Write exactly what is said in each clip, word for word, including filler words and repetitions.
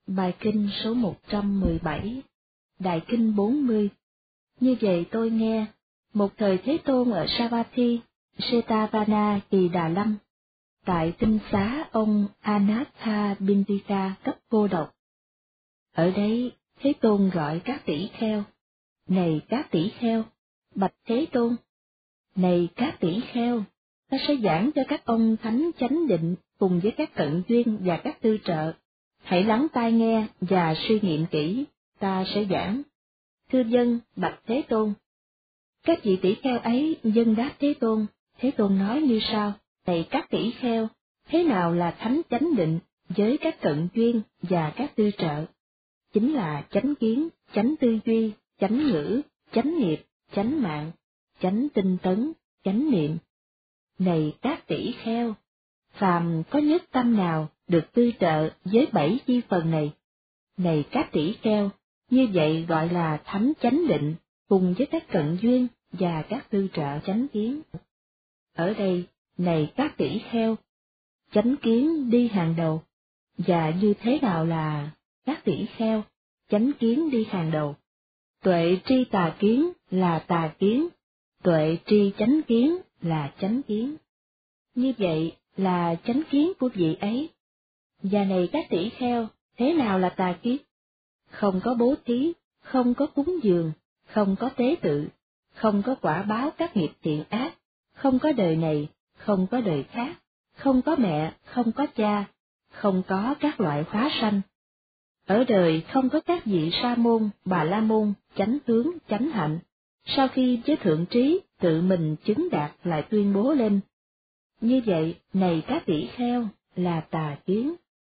Bài kinh số một trăm mười bảy, Đại kinh bốn mươi. Như vậy tôi nghe, một thời Thế Tôn ở Savatthi, Setavana Kỳ Đà Lâm, tại tinh xá ông Anathapindika cấp cô độc. Ở đây, Thế Tôn gọi các tỷ kheo, này các tỷ kheo, bạch Thế Tôn. Này các tỷ kheo, ta sẽ giảng cho các ông thánh chánh định cùng với các cận duyên và các tư trợ. Hãy lắng tai nghe và suy nghiệm kỹ, ta sẽ giảng. Thưa dân, bạch Thế Tôn. Các vị tỷ kheo ấy dân đáp Thế Tôn, Thế Tôn nói như sau: Này các tỷ kheo, thế nào là thánh chánh định với các cận duyên và các tư trợ? Chính là chánh kiến, chánh tư duy, chánh ngữ, chánh nghiệp, chánh mạng, chánh tinh tấn, chánh niệm. Này các tỷ kheo, phàm có nhất tâm nào được tư trợ với bảy chi phần này? Này các tỷ kheo, như vậy gọi là thánh chánh định, cùng với các cận duyên và các tư trợ chánh kiến. Ở đây, này các tỷ kheo, chánh kiến đi hàng đầu, và như thế nào là các tỷ kheo, chánh kiến đi hàng đầu? Tuệ tri tà kiến là tà kiến, tuệ tri chánh kiến là chánh kiến. Như vậy là chánh kiến của vị ấy. Và này các tỷ kheo, thế nào là tà kiến? Không có bố thí, không có cúng dường, không có tế tự, không có quả báo các nghiệp thiện ác, không có đời này, không có đời khác, không có mẹ, không có cha, không có các loại hóa sanh. Ở đời không có các vị sa môn, bà la môn, chánh tướng, chánh hạnh, sau khi với thượng trí tự mình chứng đạt lại tuyên bố lên. Như vậy, này các tỷ kheo, là tà kiến.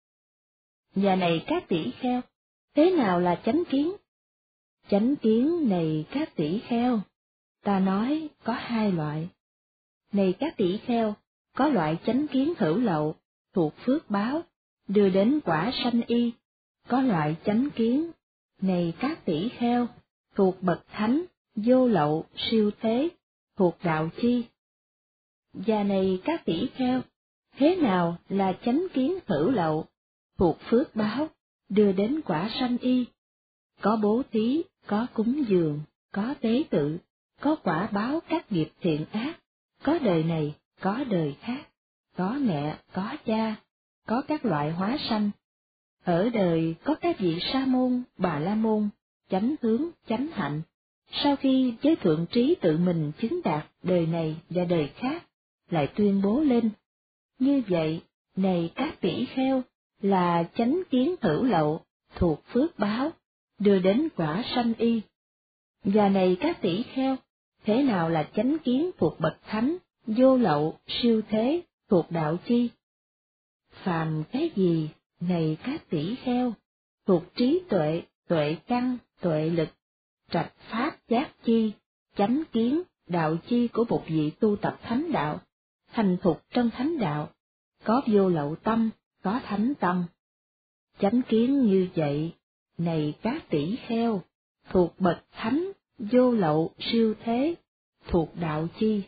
Và này các tỷ kheo, thế nào là chánh kiến? Chánh kiến này các tỷ kheo, ta nói có hai loại. Này các tỷ kheo, có loại chánh kiến hữu lậu, thuộc phước báo, đưa đến quả sanh y. Có loại chánh kiến, này các tỷ kheo, thuộc bậc thánh, vô lậu, siêu thế, thuộc đạo chi. Và này các tỷ kheo, thế nào là chánh kiến hữu lậu, thuộc phước báo, đưa đến quả sanh y? Có bố thí, có cúng dường, có tế tự, có quả báo các nghiệp thiện ác, có đời này, có đời khác, có mẹ, có cha, có các loại hóa sanh. Ở đời có các vị sa môn, bà la môn, chánh tướng, chánh hạnh, sau khi với thượng trí tự mình chứng đạt đời này và đời khác, lại tuyên bố lên. Như vậy, này các tỷ kheo, là chánh kiến hữu lậu, thuộc phước báo, đưa đến quả sanh y. Và này các tỷ kheo, thế nào là chánh kiến thuộc bậc thánh, vô lậu, siêu thế, thuộc đạo chi? Phàm cái gì, này các tỷ kheo, thuộc trí tuệ, tuệ căn, tuệ lực, trạch pháp giác chi, chánh kiến, đạo chi của một vị tu tập thánh đạo, thành thục trong thánh đạo, có vô lậu tâm, có thánh tâm. Chánh kiến như vậy, này các tỷ kheo, thuộc bậc thánh, vô lậu, siêu thế, thuộc đạo chi?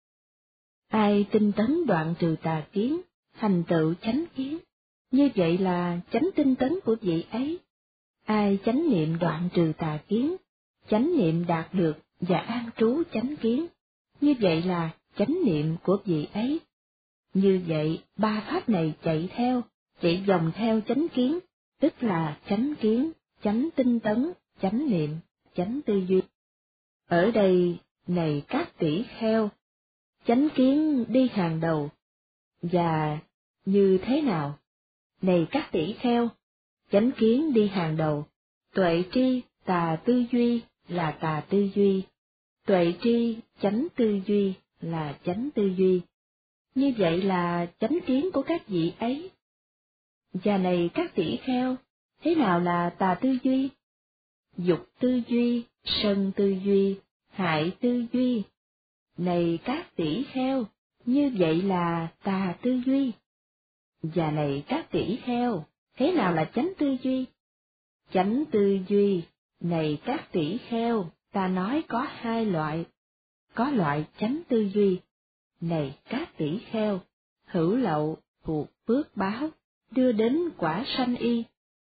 Ai tinh tấn đoạn trừ tà kiến, thành tựu chánh kiến, như vậy là chánh tinh tấn của vị ấy. Ai chánh niệm đoạn trừ tà kiến, chánh niệm đạt được và an trú chánh kiến, như vậy là chánh niệm của vị ấy. Như vậy, ba pháp này chạy theo, chạy vòng theo chánh kiến, tức là chánh kiến, chánh tinh tấn, chánh niệm, chánh tư duy. Ở đây, này các tỷ kheo, chánh kiến đi hàng đầu. Và như thế nào? Này các tỷ kheo, chánh kiến đi hàng đầu, tuệ tri tà tư duy là tà tư duy, tuệ tri chánh tư duy là chánh tư duy. Như vậy là chánh kiến của các vị ấy. Và này các tỷ kheo, thế nào là tà tư duy? Dục tư duy, sân tư duy, hại tư duy. Này các tỷ kheo, như vậy là tà tư duy. Và này các tỷ kheo, thế nào là chánh tư duy? Chánh tư duy, này các tỷ kheo, ta nói có hai loại. Có loại chánh tư duy, này các tỷ kheo, hữu lậu, thuộc phước báo, đưa đến quả sanh y.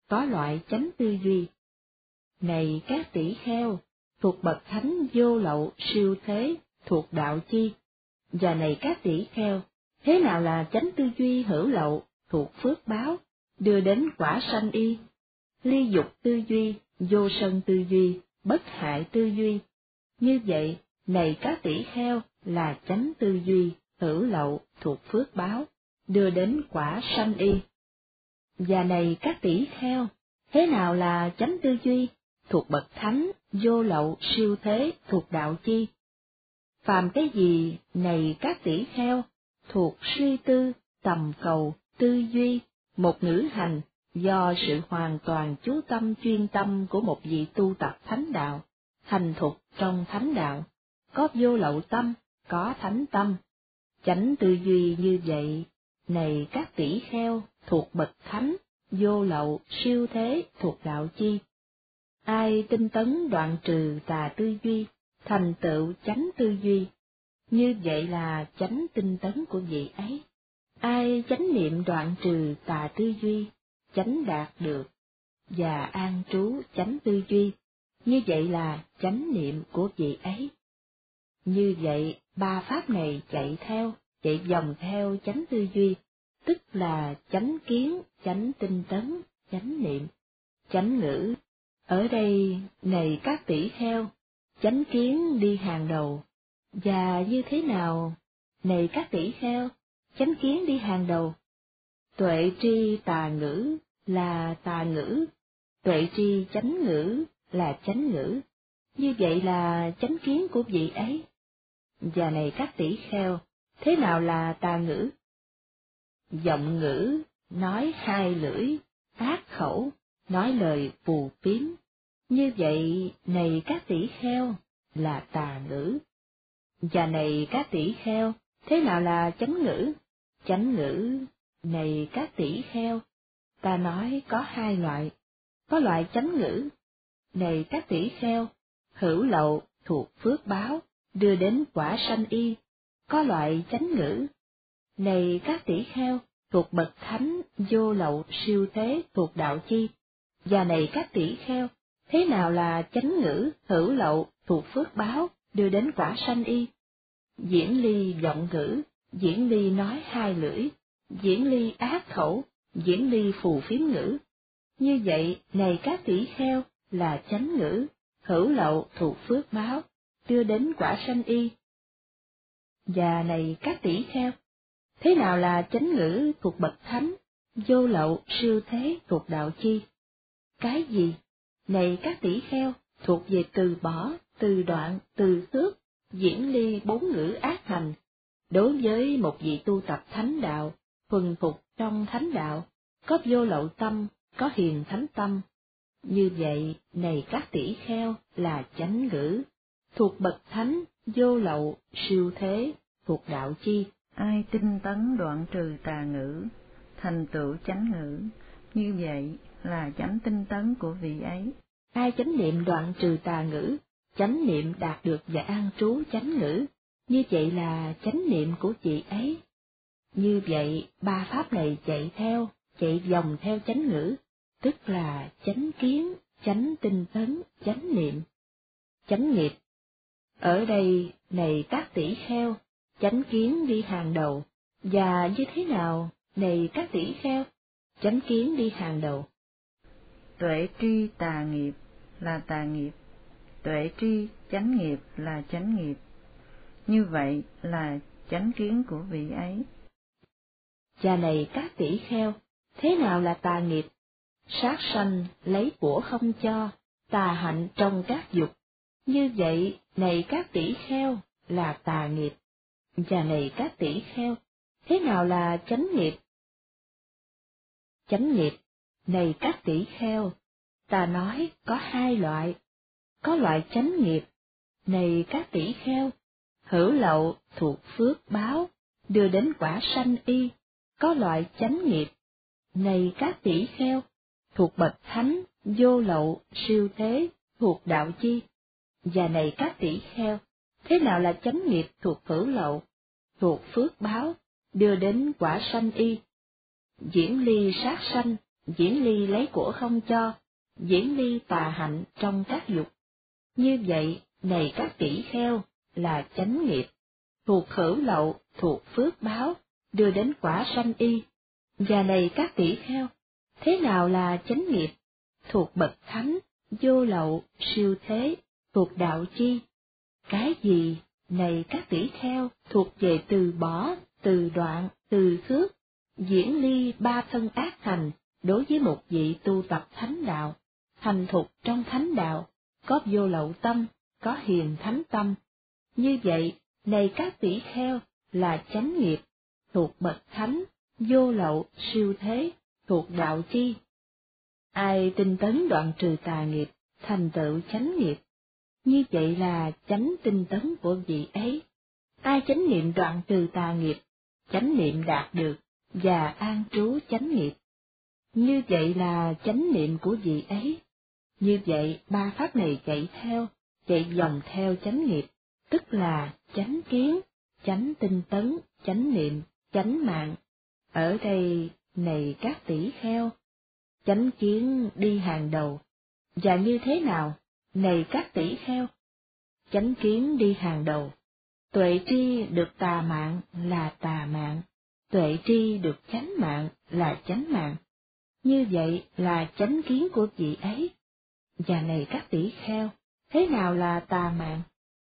có loại chánh tư duy. Này các tỷ kheo, thuộc bậc thánh vô lậu siêu thế, thuộc đạo chi? Và này các tỷ kheo, thế nào là chánh tư duy hữu lậu, thuộc phước báo, đưa đến quả sanh y? Ly dục tư duy, vô sân tư duy, bất hại tư duy. Như vậy, này các tỷ kheo, là chánh tư duy, hữu lậu, thuộc phước báo, đưa đến quả sanh y. Và này các tỷ kheo, thế nào là chánh tư duy, thuộc bậc thánh, vô lậu, siêu thế, thuộc đạo chi? Phàm cái gì, này các tỷ kheo, thuộc suy tư, tầm cầu, tư duy, một ngữ hành, do sự hoàn toàn chú tâm chuyên tâm của một vị tu tập thánh đạo, thành thục trong thánh đạo, có vô lậu tâm, có thánh tâm. Chánh tư duy như vậy, này các tỷ kheo, thuộc bậc thánh, vô lậu, siêu thế, thuộc đạo chi? Ai tinh tấn đoạn trừ tà tư duy, thành tựu chánh tư duy, như vậy là chánh tinh tấn của vị ấy. Ai chánh niệm đoạn trừ tà tư duy, chánh đạt được, và an trú chánh tư duy, như vậy là chánh niệm của vị ấy. Như vậy, ba pháp này chạy theo, chạy vòng theo chánh tư duy, tức là chánh kiến, chánh tinh tấn, chánh niệm, chánh ngữ. Ở đây, này các tỷ kheo, chánh kiến đi hàng đầu. Và như thế nào, này các tỷ kheo, chánh kiến đi hàng đầu? Tuệ tri tà ngữ là tà ngữ, tuệ tri chánh ngữ là chánh ngữ, như vậy là chánh kiến của vị ấy. Và này các tỷ kheo, thế nào là tà ngữ? Giọng ngữ, nói hai lưỡi, ác khẩu, nói lời phù phiếm, như vậy, này các tỷ kheo, là tà ngữ. Và này các tỷ kheo, thế nào là chánh ngữ? Chánh ngữ, này các tỷ kheo, ta nói có hai loại, có loại chánh ngữ, này các tỷ kheo, hữu lậu, thuộc phước báo, đưa đến quả sanh y, có loại chánh ngữ, này các tỷ kheo, thuộc bậc thánh, vô lậu, siêu thế, thuộc đạo chi? Và này các tỷ kheo, thế nào là chánh ngữ, hữu lậu, thuộc phước báo, đưa đến quả sanh y? Diễn ly giọng ngữ, diễn ly nói hai lưỡi, diễn ly ác khẩu, diễn ly phù phiếm ngữ. Như vậy, này các tỷ kheo, là chánh ngữ, hữu lậu, thuộc phước báo, đưa đến quả sanh y. Và này các tỷ kheo, thế nào là chánh ngữ thuộc bậc thánh, vô lậu, siêu thế, thuộc đạo chi? Cái gì? Này các tỷ kheo, thuộc về từ bỏ, từ đoạn, từ xước, diễn ly bốn ngữ ác hành. Đối với một vị tu tập thánh đạo, thuần phục trong thánh đạo, có vô lậu tâm, có hiền thánh tâm. Như vậy, này các tỷ kheo, là chánh ngữ, thuộc bậc thánh, vô lậu, siêu thế, thuộc đạo chi? Ai tinh tấn đoạn trừ tà ngữ, thành tựu chánh ngữ, như vậy là chánh tinh tấn của vị ấy. Ai chánh niệm đoạn trừ tà ngữ, chánh niệm đạt được và an trú chánh ngữ, như vậy là chánh niệm của vị ấy. Như vậy, ba pháp này chạy theo, chạy vòng theo chánh ngữ, tức là chánh kiến, chánh tinh tấn, chánh niệm, chánh nghiệp. Ở đây, này các tỷ kheo, chánh kiến đi hàng đầu, và như thế nào, này các tỷ kheo, chánh kiến đi hàng đầu? Tuệ tri tà nghiệp là tà nghiệp, tuệ tri chánh nghiệp là chánh nghiệp, như vậy là chánh kiến của vị ấy. Và này các tỷ kheo, thế nào là tà nghiệp? Sát sanh, lấy của không cho, tà hạnh trong các dục, như vậy, này các tỷ kheo, là tà nghiệp. Và này các tỷ kheo, thế nào là chánh nghiệp? Chánh nghiệp, này các tỷ kheo, ta nói có hai loại, có loại chánh nghiệp, này các tỷ kheo, hữu lậu, thuộc phước báo, đưa đến quả sanh y, có loại chánh nghiệp, này các tỷ kheo, thuộc bậc thánh, vô lậu, siêu thế, thuộc đạo chi? Và này các tỷ kheo, thế nào là chánh nghiệp thuộc hữu lậu, thuộc phước báo, đưa đến quả sanh y? Diễn ly sát sanh, diễn ly lấy của không cho, diễn ly tà hạnh trong các dục. Như vậy, này các tỷ kheo, là chánh nghiệp, thuộc hữu lậu, thuộc phước báo, đưa đến quả sanh y. Và này các tỷ kheo, thế nào là chánh nghiệp? Thuộc bậc thánh, vô lậu, siêu thế, thuộc đạo chi? Cái gì, này các tỷ kheo, thuộc về từ bỏ, từ đoạn, từ khước, diễn ly ba thân ác hành, đối với một vị tu tập thánh đạo, thành thục trong thánh đạo, có vô lậu tâm, có hiền thánh tâm. Như vậy, này các tỷ kheo, là chánh nghiệp, thuộc bậc thánh, vô lậu, siêu thế, thuộc đạo chi? Ai tinh tấn đoạn trừ tà nghiệp, thành tựu chánh nghiệp, như vậy là chánh tinh tấn của vị ấy. Ai chánh niệm đoạn trừ tà nghiệp, chánh niệm đạt được, và an trú chánh nghiệp, như vậy là chánh niệm của vị ấy. Như vậy, ba pháp này chạy theo, chạy vòng theo chánh nghiệp, tức là chánh kiến, chánh tinh tấn, chánh niệm, chánh mạng. Ở đây, này các tỷ kheo, chánh kiến đi hàng đầu. Và như thế nào, này các tỷ kheo? Chánh kiến đi hàng đầu. Tuệ tri được tà mạng là tà mạng, tuệ tri được chánh mạng là chánh mạng. Như vậy là chánh kiến của vị ấy. Và này các tỷ kheo, thế nào là tà mạng?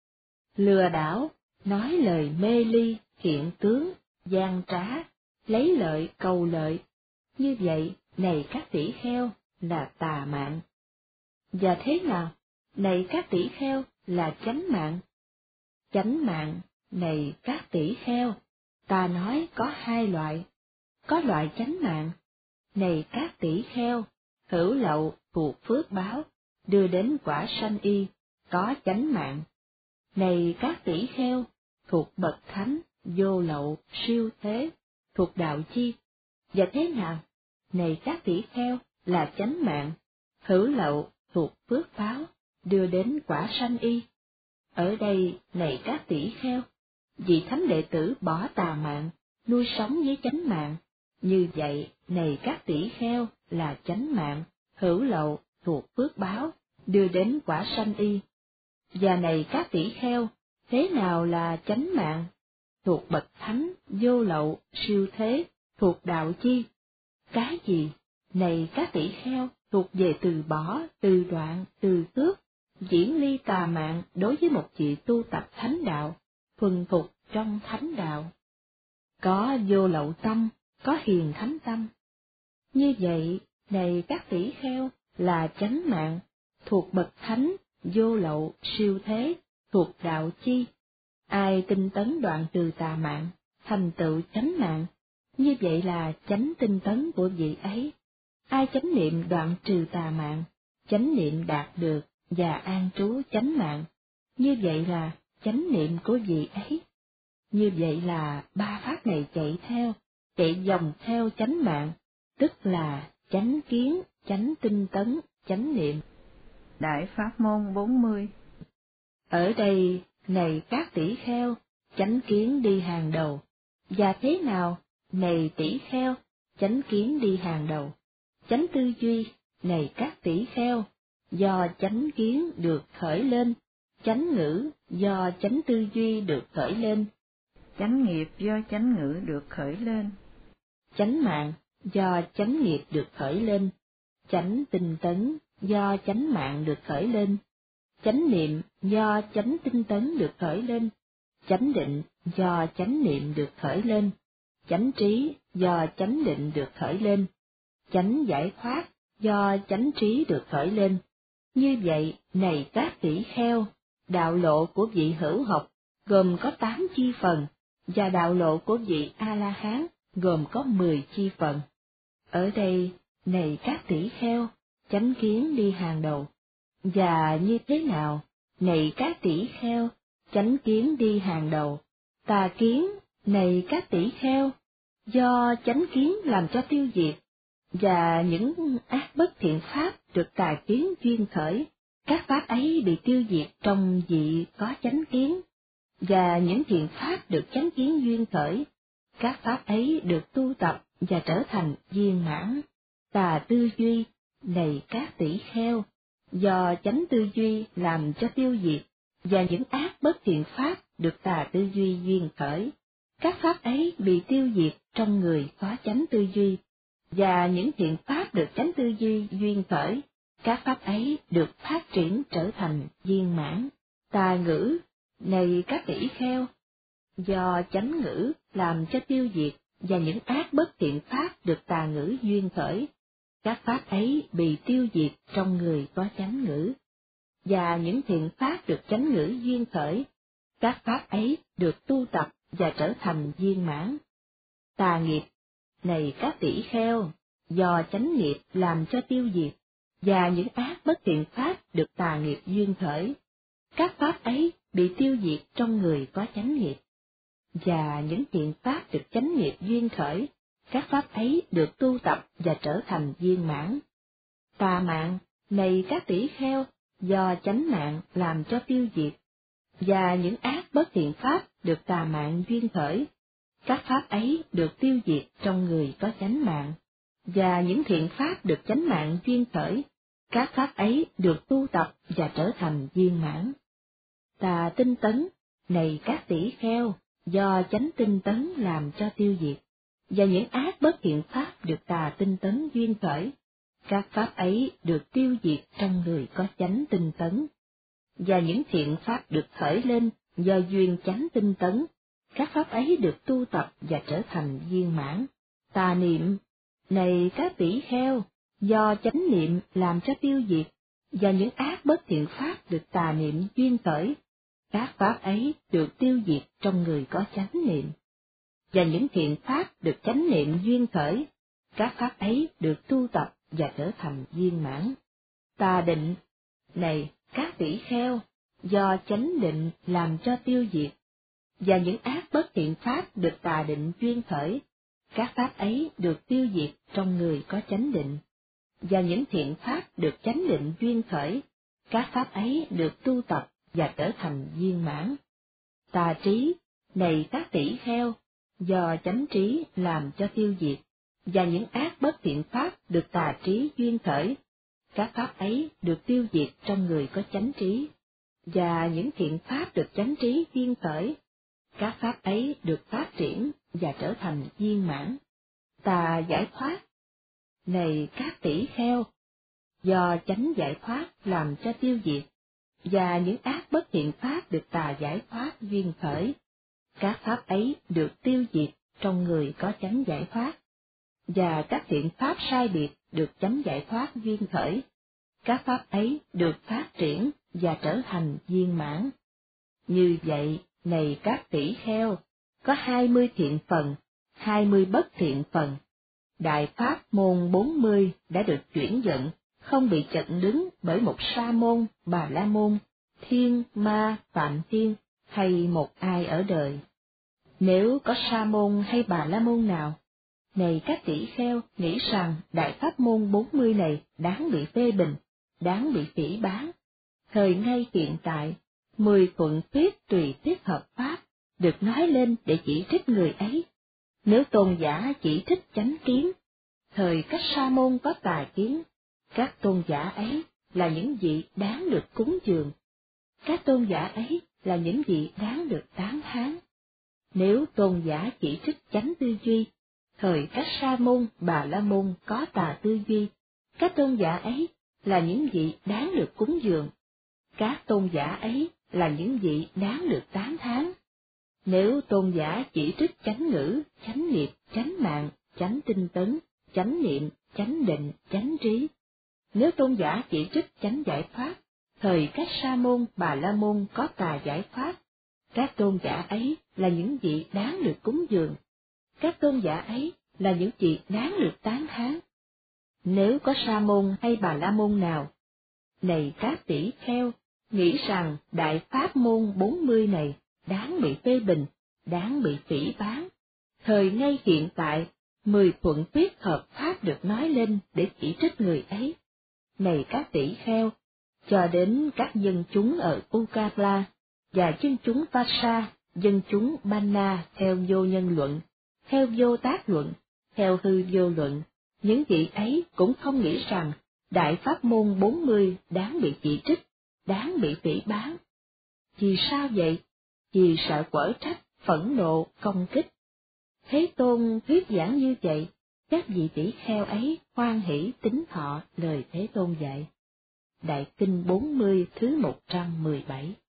Lừa đảo, nói lời mê ly, hiện tướng, gian trá, lấy lợi cầu lợi. Như vậy, này các tỷ kheo, là tà mạng. Và thế nào, này các tỷ kheo, là chánh mạng? Chánh mạng, này các tỷ kheo, ta nói có hai loại. Có loại chánh mạng, này các tỷ kheo, hữu lậu thuộc phước báo, đưa đến quả sanh y, có chánh mạng. Này các tỷ kheo, thuộc bậc thánh, vô lậu, siêu thế, thuộc đạo chi? Và thế nào, này các tỷ kheo, là chánh mạng, hữu lậu, thuộc phước báo, đưa đến quả sanh y? Ở đây, này các tỷ kheo, vị thánh đệ tử bỏ tà mạng, nuôi sống với chánh mạng. Như vậy, này các tỷ kheo, là chánh mạng, hữu lậu, thuộc phước báo, đưa đến quả sanh y. Và này các tỷ kheo, thế nào là chánh mạng? Thuộc bậc thánh, vô lậu, siêu thế, thuộc đạo chi? Cái gì, này các tỷ kheo, thuộc về từ bỏ, từ đoạn, từ tước, diễn ly tà mạng đối với một vị tu tập thánh đạo, thuần thục trong thánh đạo. Có vô lậu tâm, có hiền thánh tâm. Như vậy, này các tỷ kheo, là chánh mạng, thuộc bậc thánh, vô lậu, siêu thế, thuộc đạo chi? Ai tinh tấn đoạn trừ tà mạng, thành tựu chánh mạng, như vậy là chánh tinh tấn của vị ấy. Ai chánh niệm đoạn trừ tà mạng, chánh niệm đạt được, và an trú chánh mạng, như vậy là chánh niệm của vị ấy. Như vậy là ba pháp này chạy theo, chạy vòng theo chánh mạng, tức là chánh kiến, chánh tinh tấn, chánh niệm. Đại Pháp môn bốn mươi. Ở đây, này các tỷ kheo, chánh kiến đi hàng đầu. Và thế nào, này tỷ kheo, chánh kiến đi hàng đầu? Chánh tư duy, này các tỷ kheo, do chánh kiến được khởi lên, chánh ngữ do chánh tư duy được khởi lên, Chánh nghiệp do chánh ngữ được khởi lên, chánh mạng do chánh nghiệp được khởi lên, chánh tinh tấn do chánh mạng được khởi lên, chánh niệm do chánh tinh tấn được khởi lên, chánh định do chánh niệm được khởi lên, chánh trí do chánh định được khởi lên, chánh giải thoát do chánh trí được khởi lên. Như vậy, này các tỷ kheo, đạo lộ của vị hữu học gồm có tám chi phần, và đạo lộ của vị A-la-hán gồm có mười chi phần. Ở đây, này các tỷ kheo, chánh kiến đi hàng đầu. Và như thế nào, này các tỷ kheo, chánh kiến đi hàng đầu? Tà kiến, này các tỷ kheo, do chánh kiến làm cho tiêu diệt, và những ác bất thiện pháp được tà kiến duyên khởi, các pháp ấy bị tiêu diệt trong vị có chánh kiến, và những thiện pháp được chánh kiến duyên khởi, các pháp ấy được tu tập và trở thành viên mãn. Tà tư duy, này các tỷ kheo, do chánh tư duy làm cho tiêu diệt, và những ác bất thiện pháp được tà tư duy duyên khởi. Các pháp ấy bị tiêu diệt trong người có chánh tư duy, và những thiện pháp được chánh tư duy duyên khởi, các pháp ấy được phát triển trở thành viên mãn. Tà ngữ, này các tỷ kheo, do chánh ngữ làm cho tiêu diệt, và những ác bất thiện pháp được tà ngữ duyên khởi, các pháp ấy bị tiêu diệt trong người có chánh ngữ, và những thiện pháp được chánh ngữ duyên khởi, các pháp ấy được tu tập và trở thành viên mãn. Tà nghiệp, này các tỷ kheo, do chánh nghiệp làm cho tiêu diệt, và những ác bất thiện pháp được tà nghiệp duyên khởi, các pháp ấy bị tiêu diệt trong người có chánh nghiệp, và những thiện pháp được chánh nghiệp duyên khởi, các pháp ấy được tu tập và trở thành viên mãn. Tà mạng, này các tỷ kheo, do chánh mạng làm cho tiêu diệt, và những ác bất thiện pháp được tà mạng duyên khởi, các pháp ấy được tiêu diệt trong người có chánh mạng, và những thiện pháp được chánh mạng duyên khởi, các pháp ấy được tu tập và trở thành viên mãn. Tà tinh tấn, này các tỷ kheo, do chánh tinh tấn làm cho tiêu diệt, và những ác bất thiện pháp được tà tinh tấn duyên khởi, các pháp ấy được tiêu diệt trong người có chánh tinh tấn, và những thiện pháp được khởi lên do duyên chánh tinh tấn, các pháp ấy được tu tập và trở thành viên mãn. Tà niệm, này các tỷ kheo, do chánh niệm làm cho tiêu diệt, và những ác bất thiện pháp được tà niệm duyên khởi, các pháp ấy được tiêu diệt trong người có chánh niệm, và những thiện pháp được chánh niệm duyên khởi, các pháp ấy được tu tập và trở thành viên mãn. Tà định, này các tỷ kheo, do chánh định làm cho tiêu diệt, và những ác bất thiện pháp được tà định duyên khởi, các pháp ấy được tiêu diệt trong người có chánh định, và những thiện pháp được chánh định duyên khởi, các pháp ấy được tu tập và trở thành viên mãn. Tà trí, này các tỷ kheo, do chánh trí làm cho tiêu diệt, và những ác bất thiện pháp được tà trí duyên khởi, các pháp ấy được tiêu diệt trong người có chánh trí, và những thiện pháp được chánh trí duyên khởi, các pháp ấy được phát triển và trở thành viên mãn. Tà giải thoát, này các tỷ kheo, do chánh giải thoát làm cho tiêu diệt, và những ác bất thiện pháp được tà giải thoát duyên khởi, các pháp ấy được tiêu diệt trong người có chánh giải thoát, và các thiện pháp sai biệt được chánh giải thoát duyên khởi, các pháp ấy được phát triển và trở thành viên mãn. Như vậy, này các tỷ kheo, có hai mươi thiện phần, hai mươi bất thiện phần. Đại pháp môn bốn mươi đã được chuyển dẫn, không bị chặn đứng bởi một sa môn, bà la môn, thiên, ma, phạm thiên, hay một ai ở đời. Nếu có sa môn hay bà la môn nào, này các tỷ kheo nghĩ rằng đại pháp môn bốn mươi này đáng bị phê bình, đáng bị phỉ báng, thời ngay hiện tại, mười thuận thuyết tùy tiết hợp pháp được nói lên để chỉ trích người ấy. Nếu tôn giả chỉ trích chánh kiến, thời các sa môn có tà kiến, các tôn giả ấy là những vị đáng được cúng dường, các tôn giả ấy là những vị đáng được tán thán. Nếu tôn giả chỉ trích chánh tư duy, thời các sa môn bà la môn có tà tư duy, các tôn giả ấy là những vị đáng được cúng dường, các tôn giả ấy là những vị đáng được tán thán. Nếu tôn giả chỉ trích chánh ngữ, chánh nghiệp, chánh mạng, chánh tinh tấn, chánh niệm, chánh định, chánh trí, nếu tôn giả chỉ trích chánh giải thoát, thời các sa môn bà la môn có tà giải thoát, các tôn giả ấy là những vị đáng được cúng dường, các tôn giả ấy là những vị đáng được tán thán. Nếu có sa môn hay bà la môn nào, này các tỷ kheo, nghĩ rằng đại pháp môn bốn mươi này đáng bị phê bình, đáng bị phỉ báng, thời ngay hiện tại, mười thuận thuyết hợp pháp được nói lên để chỉ trích người ấy. Này các tỷ kheo, cho đến các dân chúng ở Ukapla và dân chúng Vasa, dân chúng Banna theo vô nhân luận, theo vô tác luận, theo hư vô luận, những vị ấy cũng không nghĩ rằng Đại Pháp môn bốn mươi đáng bị chỉ trích, đáng bị phỉ báng. Vì sao vậy? Vì sợ quở trách, phẫn nộ, công kích. Thế Tôn thuyết giảng như vậy, các vị tỷ kheo ấy hoan hỷ tín thọ lời Thế Tôn dạy. Đại Kinh bốn mươi thứ một trăm mười bảy.